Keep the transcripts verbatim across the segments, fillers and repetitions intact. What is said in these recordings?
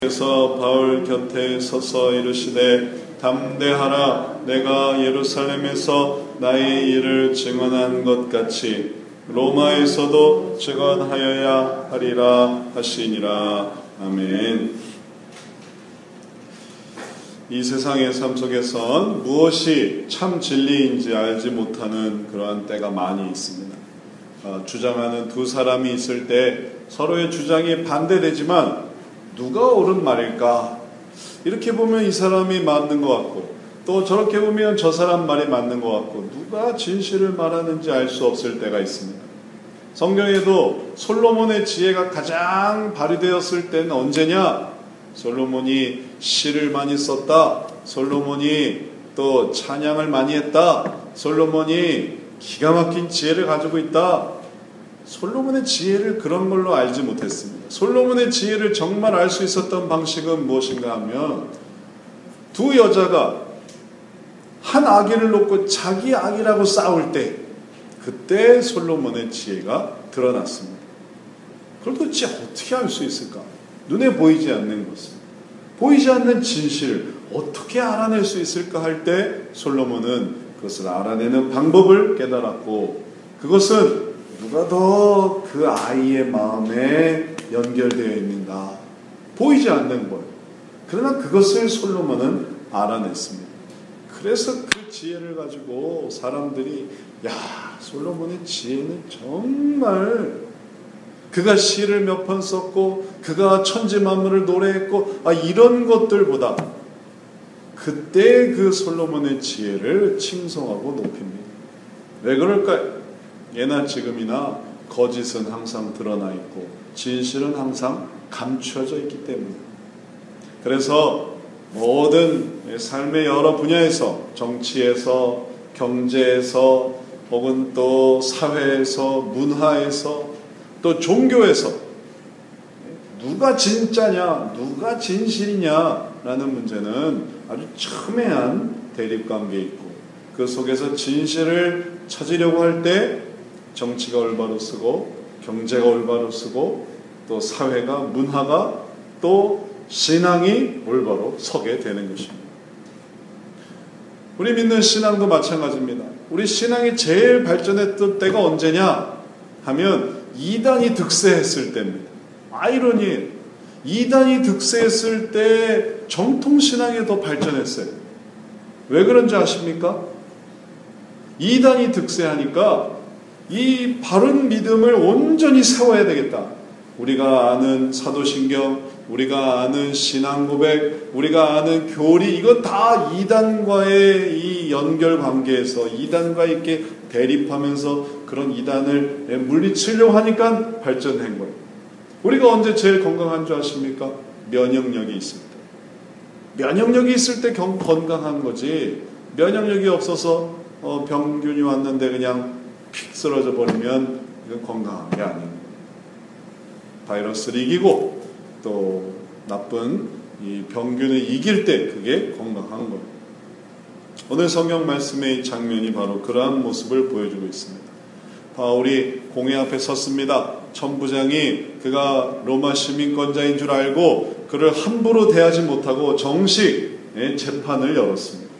그래서 바울 곁에 서서 이르시되 담대하라. 내가 예루살렘에서 나의 일을 증언한 것 같이 로마에서도 증언하여야 하리라 하시니라. 아멘. 이 세상의 삶 속에선 무엇이 참 진리인지 알지 못하는 그러한 때가 많이 있습니다. 어, 주장하는 두 사람이 있을 때 서로의 주장이 반대되지만 누가 옳은 말일까? 이렇게 보면 이 사람이 맞는 것 같고 또 저렇게 보면 저 사람 말이 맞는 것 같고 누가 진실을 말하는지 알 수 없을 때가 있습니다. 성경에도 솔로몬의 지혜가 가장 발휘되었을 때는 언제냐? 솔로몬이 시를 많이 썼다. 솔로몬이 또 찬양을 많이 했다. 솔로몬이 기가 막힌 지혜를 가지고 있다. 솔로몬의 지혜를 그런 걸로 알지 못했습니다. 솔로몬의 지혜를 정말 알 수 있었던 방식은 무엇인가 하면 두 여자가 한 아기를 놓고 자기 아기라고 싸울 때 그때 솔로몬의 지혜가 드러났습니다. 그걸 도대체 어떻게 알 수 있을까? 눈에 보이지 않는 것을, 보이지 않는 진실을 어떻게 알아낼 수 있을까 할 때 솔로몬은 그것을 알아내는 방법을 깨달았고 그것은 누가 더 그 아이의 마음에 연결되어 있는가? 보이지 않는 거예요. 그러나 그것을 솔로몬은 알아냈습니다. 그래서 그 지혜를 가지고 사람들이 야, 솔로몬의 지혜는 정말 그가 시를 몇 편 썼고 그가 천지만물을 노래했고 아, 이런 것들보다 그때 그 솔로몬의 지혜를 칭송하고 높입니다. 왜 그럴까요? 예나 지금이나 거짓은 항상 드러나 있고 진실은 항상 감춰져 있기 때문에 그래서 모든 삶의 여러 분야에서 정치에서 경제에서 혹은 또 사회에서 문화에서 또 종교에서 누가 진짜냐 누가 진실이냐라는 문제는 아주 첨예한 대립관계에 있고 그 속에서 진실을 찾으려고 할 때 정치가 올바로 쓰고 경제가 올바로 쓰고 또 사회가 문화가 또 신앙이 올바로 서게 되는 것입니다. 우리 믿는 신앙도 마찬가지입니다. 우리 신앙이 제일 발전했던 때가 언제냐 하면 이단이 득세했을 때입니다. 아이러니에요. 이단이 득세했을 때 정통신앙이 더 발전했어요. 왜 그런지 아십니까? 이단이 득세하니까 이 바른 믿음을 온전히 세워야 되겠다. 우리가 아는 사도신경, 우리가 아는 신앙고백, 우리가 아는 교리 이건 다 이단과의 이 연결관계에서 이단과 이렇게 대립하면서 그런 이단을 물리치려고 하니까 발전한 거예요. 우리가 언제 제일 건강한 줄 아십니까? 면역력이 있을 때. 면역력이 있을 때 건강한 거지 면역력이 없어서 어, 병균이 왔는데 그냥 픽 쓰러져 버리면 이건 건강한 게 아닌 거예요. 바이러스를 이기고 또 나쁜 이 병균을 이길 때 그게 건강한 거예요. 오늘 성경 말씀의 장면이 바로 그러한 모습을 보여주고 있습니다. 바울이 공회 앞에 섰습니다. 천부장이 그가 로마 시민권자인 줄 알고 그를 함부로 대하지 못하고 정식 재판을 열었습니다.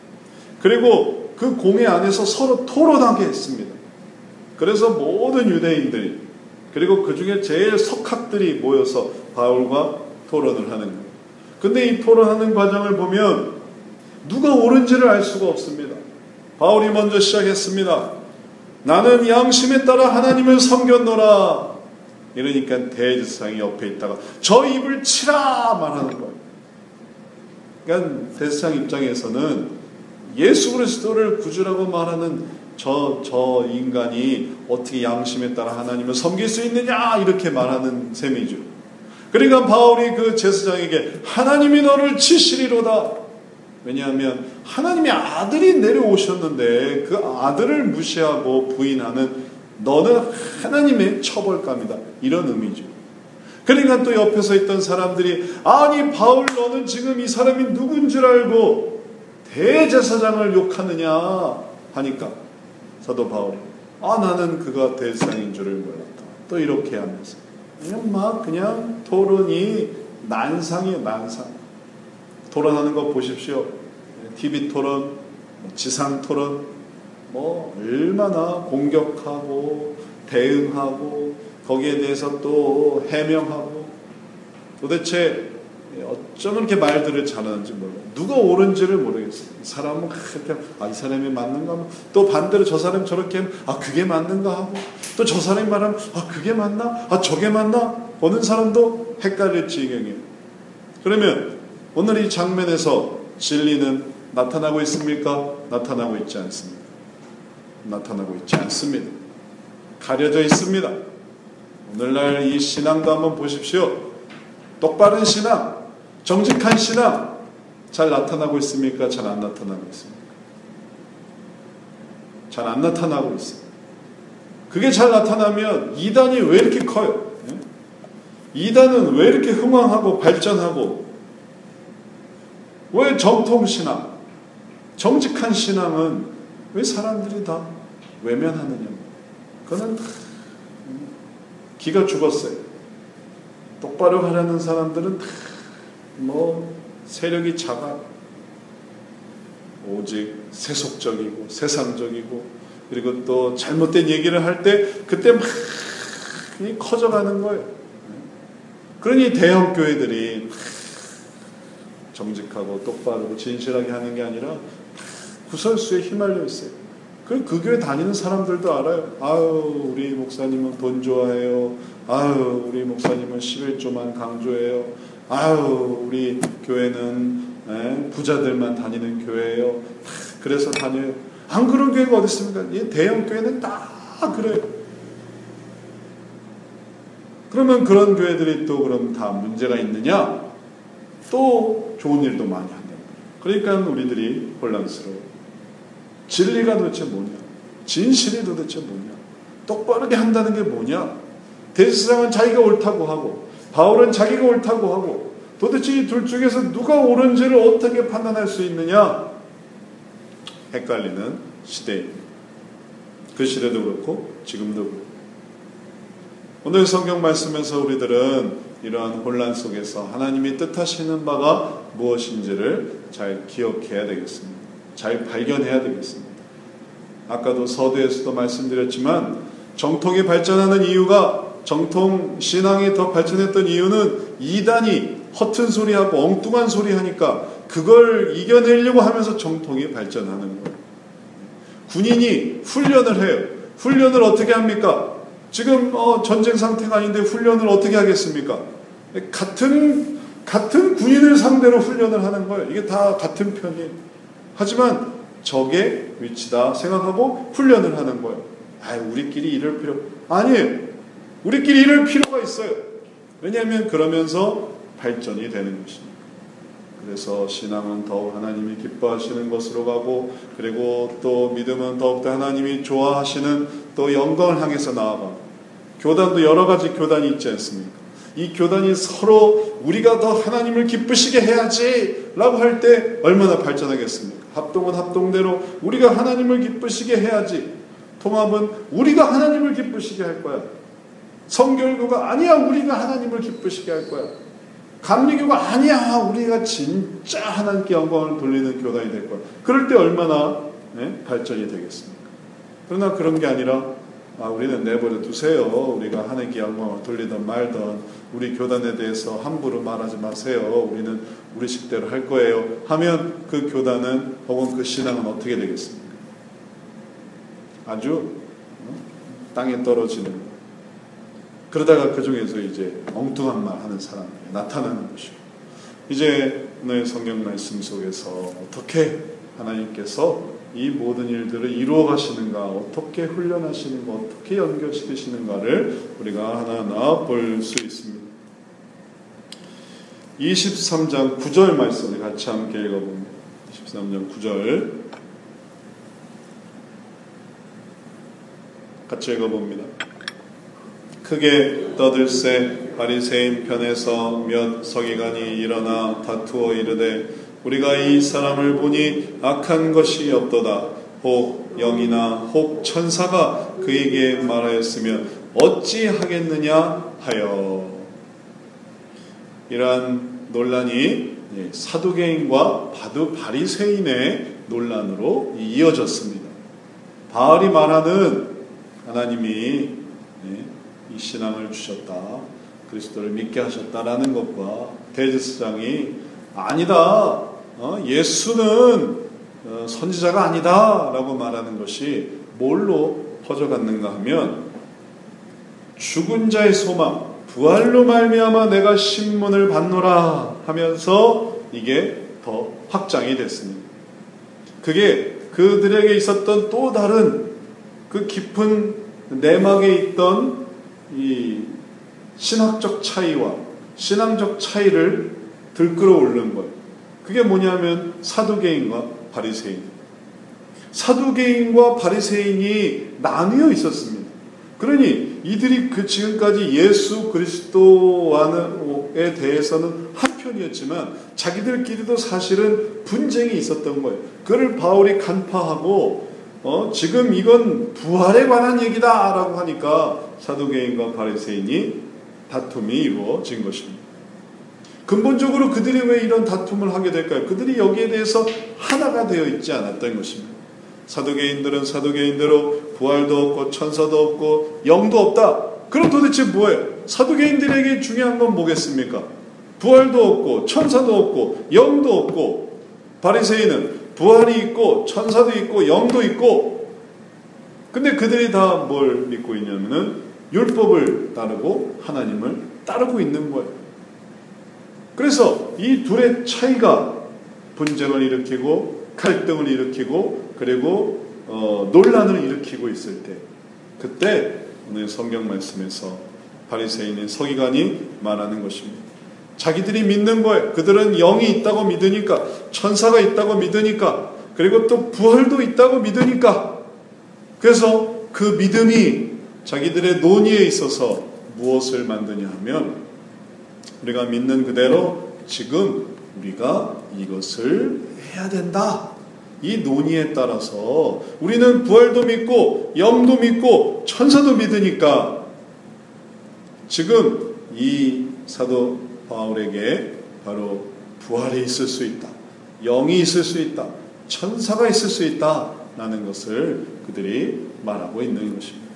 그리고 그 공회 안에서 서로 토론하게 했습니다. 그래서 모든 유대인들이 그리고 그 중에 제일 석학들이 모여서 바울과 토론을 하는 거예요. 근데 이 토론하는 과정을 보면 누가 옳은지를 알 수가 없습니다. 바울이 먼저 시작했습니다. 나는 양심에 따라 하나님을 섬겼노라. 이러니까 대제사장이 옆에 있다가 저 입을 치라 말하는 거예요. 그러니까 대제사장 입장에서는 예수 그리스도를 구주라고 말하는 저, 저 인간이 어떻게 양심에 따라 하나님을 섬길 수 있느냐 이렇게 말하는 셈이죠. 그러니까 바울이 그 제사장에게 하나님이 너를 치시리로다. 왜냐하면 하나님의 아들이 내려오셨는데 그 아들을 무시하고 부인하는 너는 하나님의 처벌감이다. 이런 의미죠. 그러니까 또 옆에서 있던 사람들이 아니 바울 너는 지금 이 사람이 누군 줄 알고 대제사장을 욕하느냐 하니까 사도 바울이 아 나는 그가 대제사장인 줄을 몰랐다. 또 이렇게 하면서 그냥 막 그냥 토론이 난상이에요, 난상. 토론하는 거 보십시오. 티비 토론, 지상 토론, 뭐 얼마나 공격하고 대응하고 거기에 대해서 또 해명하고, 도대체 어쩌면 이렇게 말들을 잘하는지 몰라요. 누가 옳은지를 모르겠어요. 이 사람은 그렇게, 아, 이 사람이 맞는가 하면, 또 반대로 저 사람이 저렇게 하면, 아, 그게 맞는가 하고, 또 저 사람이 말하면, 아, 그게 맞나? 아, 저게 맞나? 보는 사람도 헷갈릴 지경이에요. 그러면 오늘 이 장면에서 진리는 나타나고 있습니까? 나타나고 있지 않습니다. 나타나고 있지 않습니다. 가려져 있습니다. 오늘날 이 신앙도 한번 보십시오. 똑바른 신앙, 정직한 신앙 잘 나타나고 있습니까? 잘 안 나타나고 있습니까? 잘 안 나타나고 있습니다. 그게 잘 나타나면 이단이 왜 이렇게 커요? 이단은 왜 이렇게 흥왕하고 발전하고, 왜 정통신앙, 정직한 신앙은 왜 사람들이 다 외면하느냐? 그거는 기가 죽었어요. 똑바로 가려는 사람들은 다 뭐 세력이 작아, 오직 세속적이고 세상적이고, 그리고 또 잘못된 얘기를 할 때 그때 막 커져가는 거예요. 그러니 대형 교회들이 정직하고 똑바르고 진실하게 하는 게 아니라 구설수에 휘말려 있어요. 그, 그 교회 다니는 사람들도 알아요. 아유, 우리 목사님은 돈 좋아해요. 아유, 우리 목사님은 십일조만 강조해요. 아유, 우리 교회는 에, 부자들만 다니는 교회예요. 그래서 다녀요. 안 그런 교회가 어디 있습니까? 이 대형 교회는 다 그래요. 그러면 그런 교회들이 또 그럼 다 문제가 있느냐? 또 좋은 일도 많이 한다. 그러니까 우리들이 혼란스러워. 진리가 도대체 뭐냐? 진실이 도대체 뭐냐? 똑바르게 한다는 게 뭐냐? 대제사장은 자기가 옳다고 하고, 바울은 자기가 옳다고 하고, 도대체 이 둘 중에서 누가 옳은지를 어떻게 판단할 수 있느냐? 헷갈리는 시대입니다. 그 시대도 그렇고 지금도 그렇고. 오늘 성경 말씀에서 우리들은 이러한 혼란 속에서 하나님이 뜻하시는 바가 무엇인지를 잘 기억해야 되겠습니다. 잘 발견해야 되겠습니다. 아까도 서두에서도 말씀드렸지만, 정통이 발전하는 이유가, 정통 신앙이 더 발전했던 이유는 이단이 허튼 소리하고 엉뚱한 소리 하니까 그걸 이겨내려고 하면서 정통이 발전하는 거예요. 군인이 훈련을 해요. 훈련을 어떻게 합니까? 지금 어, 전쟁 상태가 아닌데 훈련을 어떻게 하겠습니까? 같은 같은 군인을 상대로 훈련을 하는 거예요. 이게 다 같은 편이에요. 하지만 적의 위치다 생각하고 훈련을 하는 거예요. 아, 우리끼리 이럴 필요 아니에요. 우리끼리 이럴 필요가 있어요. 왜냐하면 그러면서 발전이 되는 것입니다. 그래서 신앙은 더욱 하나님이 기뻐하시는 것으로 가고, 그리고 또 믿음은 더욱더 하나님이 좋아하시는 또 영광을 향해서 나아가고, 교단도 여러 가지 교단이 있지 않습니까? 이 교단이 서로 우리가 더 하나님을 기쁘시게 해야지 라고 할 때 얼마나 발전하겠습니까? 합동은 합동대로 우리가 하나님을 기쁘시게 해야지. 통합은 우리가 하나님을 기쁘시게 할 거야. 성결교가 아니야, 우리가 하나님을 기쁘시게 할 거야. 감리교가 아니야, 우리가 진짜 하나님께 영광을 돌리는 교단이 될 거야. 그럴 때 얼마나 네? 발전이 되겠습니까? 그러나 그런 게 아니라, 아, 우리는 내버려 두세요. 우리가 하나님께 영광을 돌리든 말든 우리 교단에 대해서 함부로 말하지 마세요. 우리는 우리 식대로 할 거예요. 하면 그 교단은 혹은 그 신앙은 어떻게 되겠습니까? 아주 땅에 떨어지는 거예요. 그러다가 그 중에서 이제 엉뚱한 말 하는 사람이 나타나는 것이고, 이제 오늘 성경 말씀 속에서 어떻게 하나님께서 이 모든 일들을 이루어 가시는가, 어떻게 훈련하시는가, 어떻게 연결시키시는가를 우리가 하나하나 볼 수 있습니다. 이십삼 장 구 절 말씀을 같이 함께 읽어봅니다. 이십삼 장 구 절 같이 읽어봅니다. 크게 떠들새 바리새인 편에서 몇 서기관이 일어나 다투어 이르되, 우리가 이 사람을 보니 악한 것이 없도다. 혹 영이나 혹 천사가 그에게 말하였으면 어찌하겠느냐 하여. 이러한 논란이 사두개인과 바리새인의 논란으로 이어졌습니다. 바울이 말하는 하나님이 이 신앙을 주셨다, 그리스도를 믿게 하셨다라는 것과 대제사장이 아니다, 예수는 선지자가 아니다 라고 말하는 것이 뭘로 퍼져갔는가 하면 죽은 자의 소망, 부활로 말미암아 내가 신문을 받노라 하면서 이게 더 확장이 됐습니다. 그게 그들에게 있었던 또 다른 그 깊은 내막에 있던 이 신학적 차이와 신앙적 차이를 들끓어 오르는 거예요. 그게 뭐냐면 사두개인과 바리새인. 사두개인과 바리새인이 나뉘어 있었습니다. 그러니 이들이 그 지금까지 예수 그리스도에 대해서는 한편이었지만 자기들끼리도 사실은 분쟁이 있었던 거예요. 그를 바울이 간파하고 어, 지금 이건 부활에 관한 얘기다라고 하니까 사두개인과 바리새인이 다툼이 이루어진 것입니다. 근본적으로 그들이 왜 이런 다툼을 하게 될까요? 그들이 여기에 대해서 하나가 되어 있지 않았던 것입니다. 사두개인들은 사두개인대로 부활도 없고 천사도 없고 영도 없다. 그럼 도대체 뭐예요? 사두개인들에게 중요한 건 뭐겠습니까? 부활도 없고 천사도 없고 영도 없고, 바리새인은 부활이 있고 천사도 있고 영도 있고, 근데 그들이 다 뭘 믿고 있냐면은 율법을 따르고 하나님을 따르고 있는 거예요. 그래서 이 둘의 차이가 분쟁을 일으키고 갈등을 일으키고 그리고 어, 논란을 일으키고 있을 때, 그때 오늘 성경 말씀에서 바리새인의 서기관이 말하는 것입니다. 자기들이 믿는 거예요. 그들은 영이 있다고 믿으니까, 천사가 있다고 믿으니까, 그리고 또 부활도 있다고 믿으니까, 그래서 그 믿음이 자기들의 논의에 있어서 무엇을 만드냐 하면, 우리가 믿는 그대로 지금 우리가 이것을 해야 된다. 이 논의에 따라서 우리는 부활도 믿고 영도 믿고 천사도 믿으니까 지금 이 사도 바울에게 바로 부활이 있을 수 있다, 영이 있을 수 있다, 천사가 있을 수 있다라는 것을 그들이 말하고 있는 것입니다.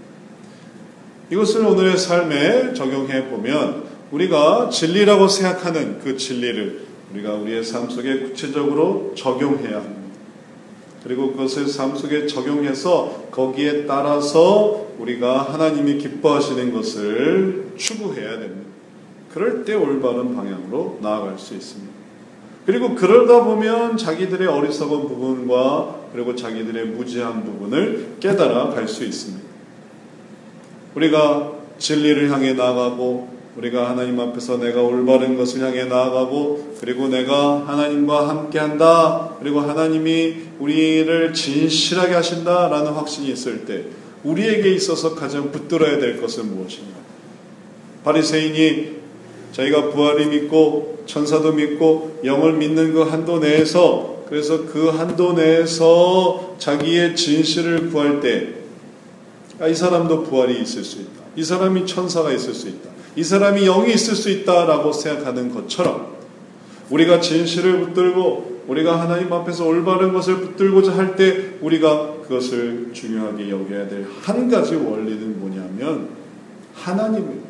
이것을 오늘의 삶에 적용해 보면 우리가 진리라고 생각하는 그 진리를 우리가 우리의 삶 속에 구체적으로 적용해야 합니다. 그리고 그것을 삶 속에 적용해서 거기에 따라서 우리가 하나님이 기뻐하시는 것을 추구해야 됩니다. 그럴 때 올바른 방향으로 나아갈 수 있습니다. 그리고 그러다 보면 자기들의 어리석은 부분과 그리고 자기들의 무지한 부분을 깨달아 갈 수 있습니다. 우리가 진리를 향해 나아가고, 우리가 하나님 앞에서 내가 올바른 것을 향해 나아가고, 그리고 내가 하나님과 함께한다, 그리고 하나님이 우리를 진실하게 하신다라는 확신이 있을 때 우리에게 있어서 가장 붙들어야 될 것은 무엇인가? 바리새인이 자기가 부활을 믿고 천사도 믿고 영을 믿는 그 한도 내에서, 그래서 그 한도 내에서 자기의 진실을 구할 때, 아, 이 사람도 부활이 있을 수 있다, 이 사람이 천사가 있을 수 있다, 이 사람이 영이 있을 수 있다라고 생각하는 것처럼, 우리가 진실을 붙들고 우리가 하나님 앞에서 올바른 것을 붙들고자 할 때 우리가 그것을 중요하게 여겨야 될 한 가지 원리는 뭐냐면 하나님입니다.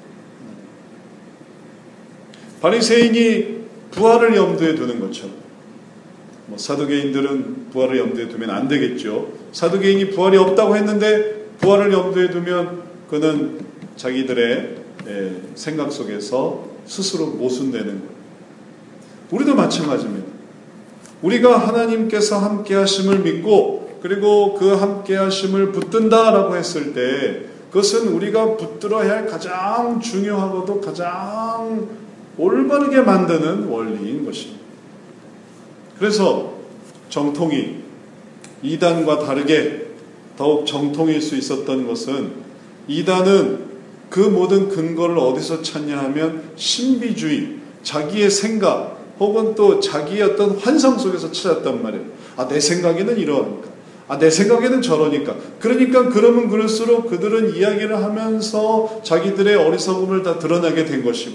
바리새인이 부활을 염두에 두는 것처럼, 뭐 사두개인들은 부활을 염두에 두면 안 되겠죠. 사두개인이 부활이 없다고 했는데 부활을 염두에 두면 그는 자기들의 생각 속에서 스스로 모순되는 거예요. 우리도 마찬가지입니다. 우리가 하나님께서 함께 하심을 믿고 그리고 그 함께 하심을 붙든다라고 했을 때 그것은 우리가 붙들어야 할 가장 중요하고도 가장 올바르게 만드는 원리인 것입니다. 그래서 정통이 이단과 다르게 더욱 정통일 수 있었던 것은, 이단은 그 모든 근거를 어디서 찾냐 하면 신비주의, 자기의 생각 혹은 또 자기의 어떤 환상 속에서 찾았단 말이에요. 아, 내 생각에는 이러니까, 아, 내 생각에는 저러니까. 그러니까 그러면 그럴수록 그들은 이야기를 하면서 자기들의 어리석음을 다 드러나게 된 것이고,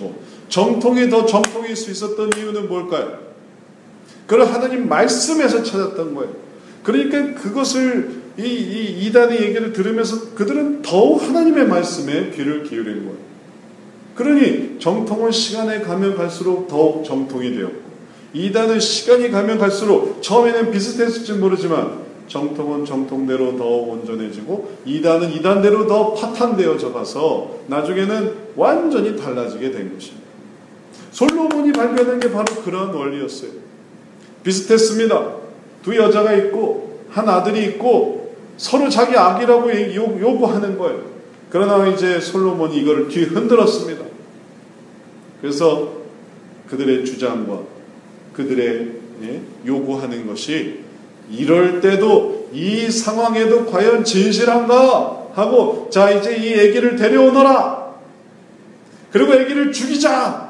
정통이 더 정통일 수 있었던 이유는 뭘까요? 그걸 하나님 말씀에서 찾았던 거예요. 그러니까 그것을 이, 이 이단의 얘기를 들으면서 그들은 더욱 하나님의 말씀에 귀를 기울인 거예요. 그러니 정통은 시간에 가면 갈수록 더욱 정통이 되었고, 이단은 시간이 가면 갈수록 처음에는 비슷했을지 모르지만 정통은 정통대로 더 온전해지고, 이단은 이단대로 더 파탄되어져 가서 나중에는 완전히 달라지게 된 것입니다. 솔로몬이 발견한 게 바로 그러한 원리였어요. 비슷했습니다. 두 여자가 있고 한 아들이 있고 서로 자기 아기라고 요구하는 거예요. 그러나 이제 솔로몬이 이거를 뒤 흔들었습니다. 그래서 그들의 주장과 그들의 요구하는 것이 이럴 때도 이 상황에도 과연 진실한가 하고, 자 이제 이 아기를 데려오너라, 그리고 아기를 죽이자.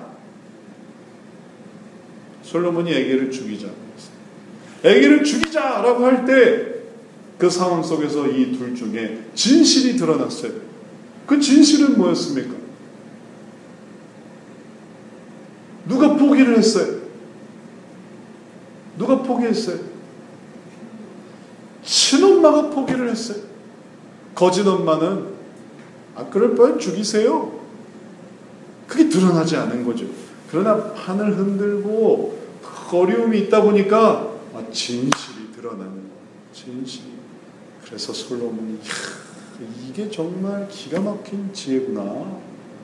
솔로몬이 아기를 죽이자, 아기를 죽이자라고 할 때 그 상황 속에서 이 둘 중에 진실이 드러났어요. 그 진실은 뭐였습니까? 누가 포기를 했어요? 누가 포기했어요? 친엄마가 포기를 했어요. 거짓 엄마는 아 그럴 바엔 죽이세요. 그게 드러나지 않은 거죠. 그러나 판을 흔들고 어려움이 있다 보니까 아, 진실이 드러나는 거예요. 진실이. 그래서 솔로몬이 야, 이게 정말 기가 막힌 지혜구나.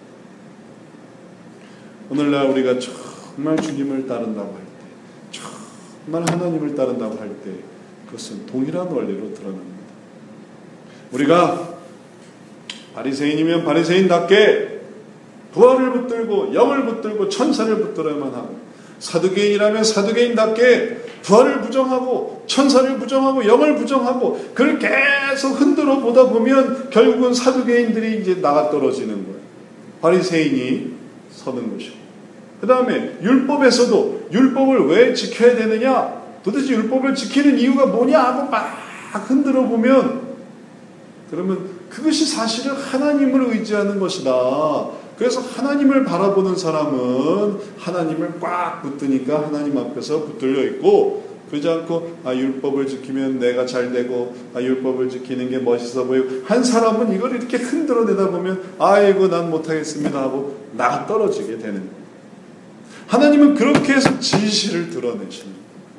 오늘날 우리가 정말 주님을 따른다고 할 때, 정말 하나님을 따른다고 할 때 그것은 동일한 원리로 드러납니다. 우리가 바리새인이면 바리새인답게 부활을 붙들고 영을 붙들고 천사를 붙들어야만 하고, 사두개인이라면 사두개인답게 부활을 부정하고 천사를 부정하고 영을 부정하고 그걸 계속 흔들어 보다 보면 결국은 사두개인들이 이제 나가 떨어지는 거예요. 바리새인이 서는 것이고, 그 다음에 율법에서도 율법을 왜 지켜야 되느냐, 도대체 율법을 지키는 이유가 뭐냐 하고 막 흔들어 보면, 그러면 그것이 사실은 하나님을 의지하는 것이다. 그래서 하나님을 바라보는 사람은 하나님을 꽉 붙드니까 하나님 앞에서 붙들려 있고, 그러지 않고 아 율법을 지키면 내가 잘 되고 아 율법을 지키는 게 멋있어 보이고 한 사람은 이걸 이렇게 흔들어내다 보면 아이고 난 못하겠습니다 하고 나가 떨어지게 되는 거예요. 하나님은 그렇게 해서 진실을 드러내십니다.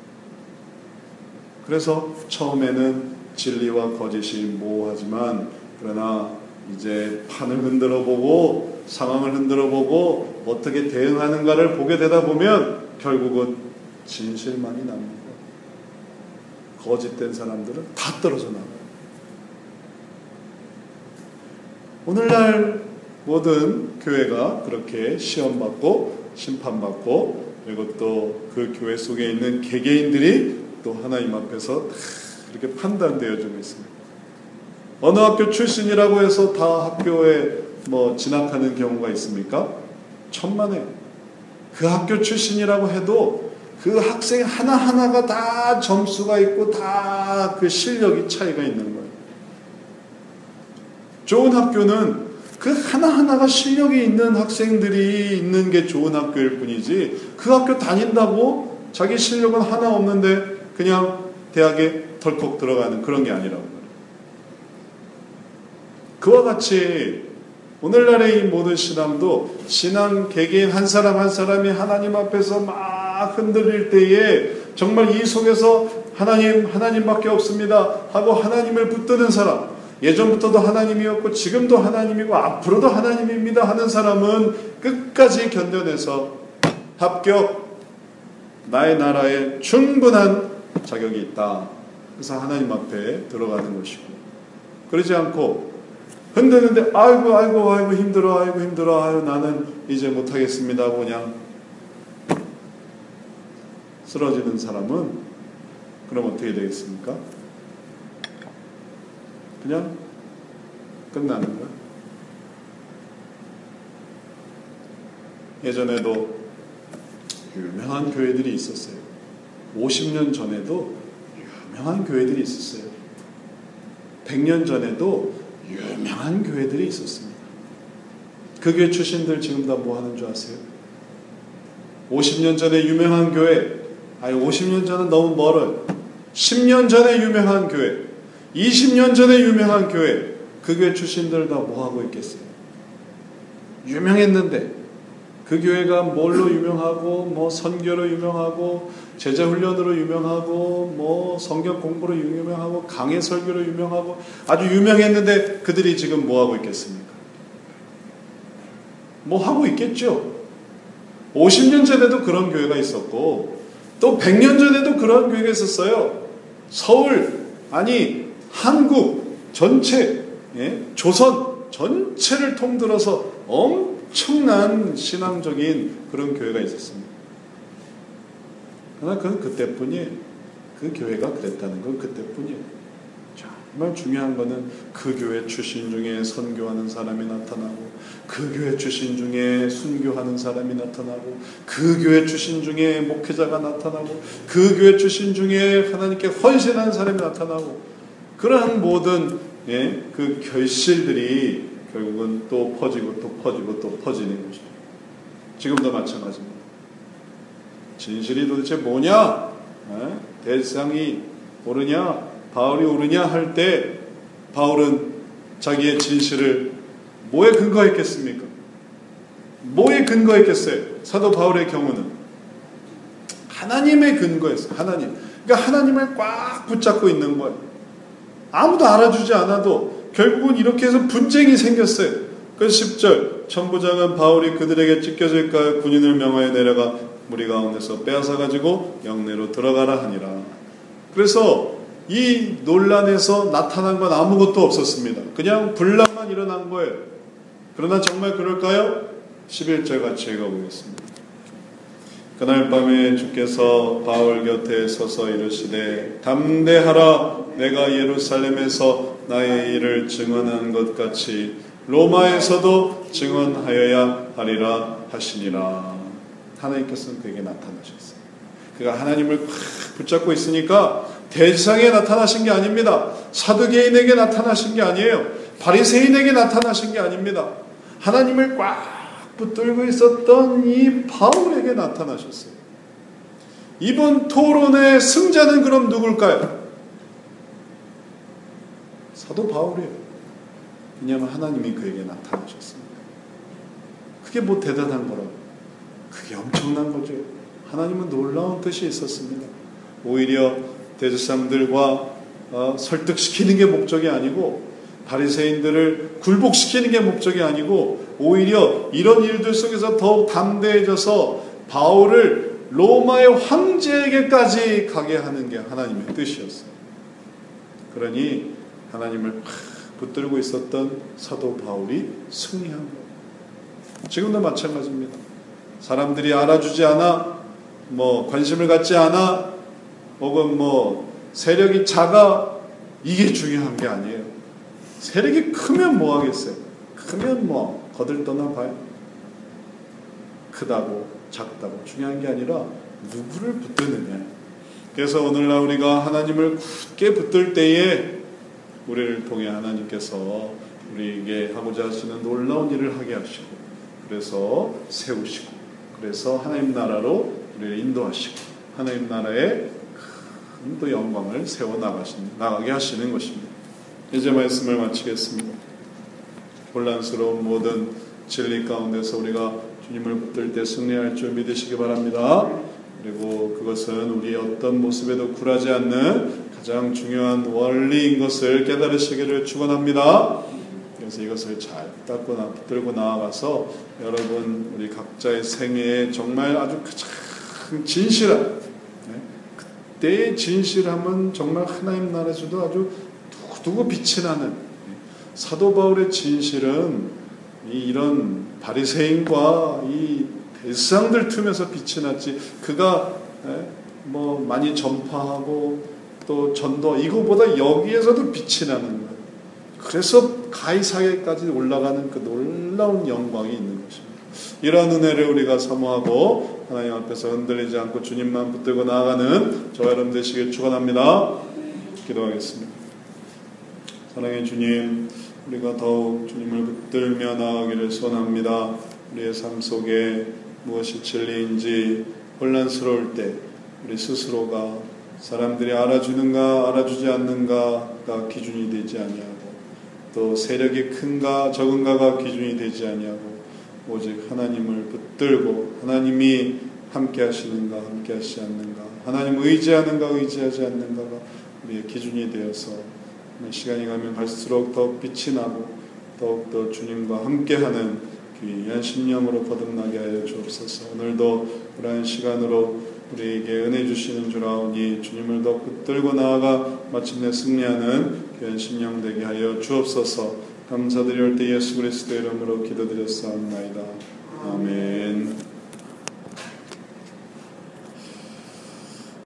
그래서 처음에는 진리와 거짓이 모호하지만, 그러나 이제 판을 흔들어 보고 상황을 흔들어 보고 어떻게 대응하는가를 보게 되다 보면 결국은 진실만이 남는 거예요. 거짓된 사람들은 다 떨어져 나가요. 오늘날 모든 교회가 그렇게 시험받고 심판받고, 그리고 또 그 교회 속에 있는 개개인들이 또 하나님 앞에서 이렇게 판단되어지고 있습니다. 어느 학교 출신이라고 해서 다 학교에 뭐 진학하는 경우가 있습니까? 천만에. 그 학교 출신이라고 해도 그 학생 하나하나가 다 점수가 있고 다 그 실력이 차이가 있는 거예요. 좋은 학교는 그 하나하나가 실력이 있는 학생들이 있는 게 좋은 학교일 뿐이지, 그 학교 다닌다고 자기 실력은 하나 없는데 그냥 대학에 덜컥 들어가는 그런 게 아니라고 말해요. 그와 같이 오늘날의 이 모든 신앙도 신앙 개개인 한 사람 한 사람이 하나님 앞에서 막 흔들릴 때에 정말 이 속에서 하나님, 하나님밖에 없습니다 하고 하나님을 붙드는 사람, 예전부터도 하나님이었고 지금도 하나님이고 앞으로도 하나님입니다 하는 사람은 끝까지 견뎌내서 합격, 나의 나라에 충분한 자격이 있다. 그래서 하나님 앞에 들어가는 것이고, 그러지 않고 흔드는데 아이고 아이고 아이고 힘들어 아이고 힘들어 아유 나는 이제 못하겠습니다 하고 그냥 쓰러지는 사람은 그럼 어떻게 되겠습니까? 그냥 끝나는 거야. 예전에도 유명한 교회들이 있었어요. 오십 년 전에도 유명한 교회들이 있었어요. 백 년 전에도 유명한 교회들이 있었습니다. 그 교회 출신들 지금 다 뭐 하는 줄 아세요? 오십 년 전에 유명한 교회, 아니 오십 년 전은 너무 멀어요. 십 년 전에 유명한 교회, 이십 년 전에 유명한 교회, 그 교회 출신들 다 뭐하고 있겠어요? 유명했는데 그 교회가 뭘로 유명하고, 뭐 선교로 유명하고, 제자 훈련으로 유명하고, 뭐 성경 공부로 유명하고, 강해 설교로 유명하고, 아주 유명했는데 그들이 지금 뭐 하고 있겠습니까? 뭐 하고 있겠죠. 오십 년 전에도 그런 교회가 있었고, 또 백 년 전에도 그런 교회가 있었어요. 서울, 아니 한국 전체, 예? 조선 전체를 통틀어서 엄청난 신앙적인 그런 교회가 있었습니다. 그러나 그건 그때뿐이에요. 그 교회가 그랬다는 건 그때뿐이에요. 정말 중요한 거는 그 교회 출신 중에 선교하는 사람이 나타나고, 그 교회 출신 중에 순교하는 사람이 나타나고, 그 교회 출신 중에 목회자가 나타나고, 그 교회 출신 중에 하나님께 헌신하는 사람이 나타나고, 그러한 모든 예, 그 결실들이 결국은 또 퍼지고 또 퍼지고 또 퍼지는 것이죠. 지금도 마찬가지입니다. 진실이 도대체 뭐냐? 예? 대상이 옳으냐? 바울이 옳으냐 할 때 바울은 자기의 진실을 뭐에 근거했겠습니까? 뭐에 근거했겠어요? 사도 바울의 경우는 하나님의 근거였어요. 하나님. 그러니까 하나님을 꽉 붙잡고 있는 거예요. 아무도 알아주지 않아도 결국은 이렇게 해서 분쟁이 생겼어요. 그래서 십 절 천부장은 바울이 그들에게 찢겨질까 군인을 명하여 내려가 무리 가운데서 빼앗아 가지고 영내로 들어가라 하니라. 그래서 이 논란에서 나타난 건 아무것도 없었습니다. 그냥 분란만 일어난 거예요. 그러나 정말 그럴까요? 십일 절 같이 읽어보겠습니다. 그날 밤에 주께서 바울 곁에 서서 이르시되 담대하라. 내가 예루살렘에서 나의 일을 증언한 것 같이 로마에서도 증언하여야 하리라 하시니라. 하나님께서는 그에게 나타나셨어요. 그가 하나님을 꽉 붙잡고 있으니까 대지상에 나타나신 게 아닙니다. 사두개인에게 나타나신 게 아니에요. 바리새인에게 나타나신 게 아닙니다. 하나님을 꽉 붙들고 있었던 이 바울에게 나타나셨어요. 이번 토론의 승자는 그럼 누굴까요? 사도 바울이에요. 왜냐하면 하나님이 그에게 나타나셨습니다. 그게 뭐 대단한 거라고. 그게 엄청난 거죠. 하나님은 놀라운 뜻이 있었습니다. 오히려 대제사장들과 어, 설득시키는 게 목적이 아니고, 바리새인들을 굴복시키는 게 목적이 아니고, 오히려 이런 일들 속에서 더욱 담대해져서 바울을 로마의 황제에게까지 가게 하는 게 하나님의 뜻이었어요. 그러니 하나님을 팍 붙들고 있었던 사도 바울이 승리한 거예요. 지금도 마찬가지입니다. 사람들이 알아주지 않아, 뭐 관심을 갖지 않아, 혹은 뭐 세력이 작아, 이게 중요한 게 아니에요. 세력이 크면 뭐 하겠어요? 크면 뭐 거들떠나 봐요. 크다고 작다고 중요한 게 아니라 누구를 붙드느냐. 그래서 오늘날 우리가 하나님을 굳게 붙들 때에 우리를 통해 하나님께서 우리에게 하고자 하시는 놀라운 일을 하게 하시고, 그래서 세우시고, 그래서 하나님 나라로 우리를 인도하시고, 하나님 나라의 큰 또 영광을 세워 나가게 하시는 것입니다. 이제 말씀을 마치겠습니다. 혼란스러운 모든 진리 가운데서 우리가 주님을 붙들 때 승리할 줄 믿으시기 바랍니다. 그리고 그것은 우리의 어떤 모습에도 굴하지 않는 가장 중요한 원리인 것을 깨달으시기를 축원합니다. 그래서 이것을 잘 붙잡고 나, 붙들고 나아가서 여러분 우리 각자의 생애에 정말 아주 가장 진실한, 네? 그때의 진실함은 정말 하나님 나라에서도 아주 두고두고 빛이 나는, 사도 바울의 진실은 이 이런 바리새인과 이 대상들 틈에서 빛이 났지, 그가 뭐 많이 전파하고 또 전도, 이거보다 여기에서도 빛이 나는 거예요. 그래서 가이사랴까지 올라가는 그 놀라운 영광이 있는 것입니다. 이러한 은혜를 우리가 사모하고 하나님 앞에서 흔들리지 않고 주님만 붙들고 나아가는 저와 여러분 되시길 축원합니다. 기도하겠습니다. 사랑의 주님, 우리가 더욱 주님을 붙들며 나아가기를 소원합니다. 우리의 삶 속에 무엇이 진리인지 혼란스러울 때 우리 스스로가 사람들이 알아주는가 알아주지 않는가가 기준이 되지 아니하고 또 세력이 큰가 적은가가 기준이 되지 아니하고 오직 하나님을 붙들고 하나님이 함께 하시는가 함께 하시지 않는가 하나님 의지하는가 의지하지 않는가가 우리의 기준이 되어서 시간이 가면 갈수록 더욱 빛이 나고 더욱더 주님과 함께하는 귀한 심령으로 거듭나게 하여 주옵소서. 오늘도 그러한 시간으로 우리에게 은혜 주시는 줄 아오니 주님을 더 붙들고 나아가 마침내 승리하는 귀한 심령 되게 하여 주옵소서. 감사드릴 때 예수 그리스도의 이름으로 기도드렸사옵나이다. 아멘.